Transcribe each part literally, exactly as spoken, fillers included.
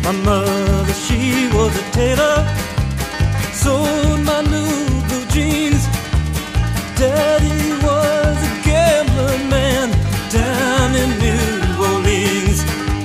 My mother, she was a tailor, sewed my new blue jeans. Daddy was a gambling man down in New Orleans.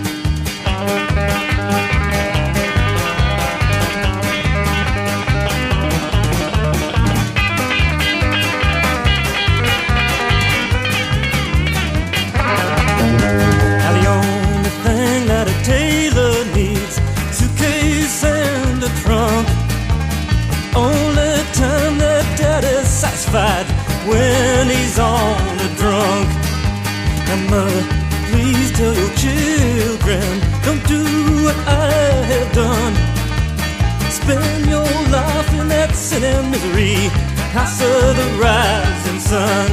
Now the only thing that a tailor needs, suitcase and a trunk. Only time that Daddy's satisfied when he's on a drunk. Now mother, please tell your children, don't do what I have done. Spend your life in that sin and misery, house of the rising sun.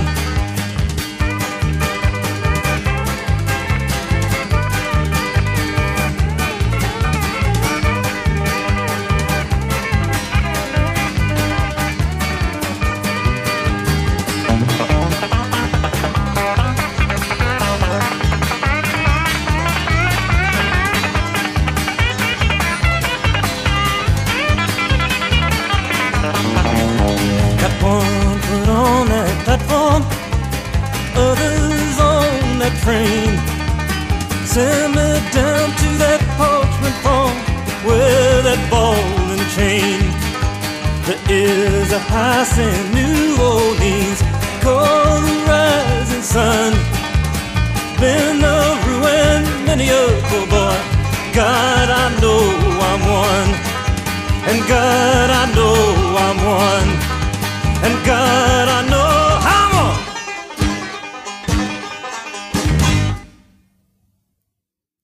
One foot on that platform, others on that train. Send me down to that parchment farm with that ball and chain. There is a house in New Orleans called the Rising Sun. Been a ruin, many a poor boy. God, I know I'm one, and God, I know